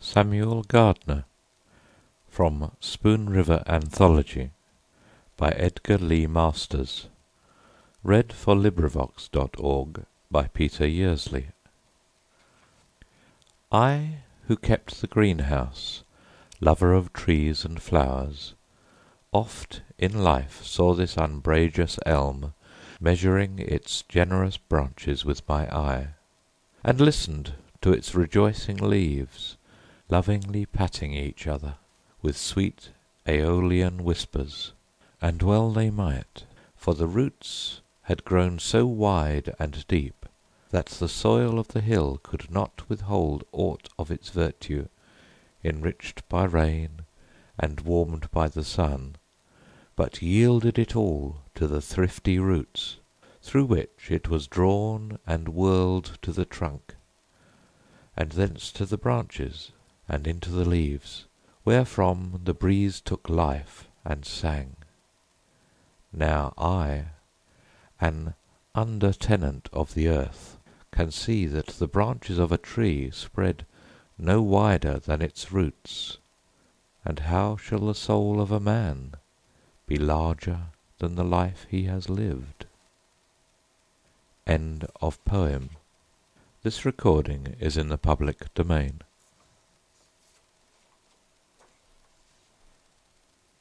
Samuel Gardner. From Spoon River Anthology. By Edgar Lee Masters. By Peter Yearsley. I, who kept the greenhouse, lover of trees and flowers, oft in life saw this umbrageous elm measuring its generous branches with my eye, and listened to its rejoicing leaves lovingly patting each other with sweet aeolian whispers. And well they might, for the roots had grown so wide and deep that the soil of the hill could not withhold aught of its virtue, enriched by rain and warmed by the sun, but yielded it all to the thrifty roots, through which it was drawn and whirled to the trunk, and thence to the branches and into the leaves, wherefrom the breeze took life and sang. Now I, an under tenant of the earth, can see that the branches of a tree spread no wider than its roots, and how shall the soul of a man be larger than the life he has lived? End of poem. This recording is in the public domain.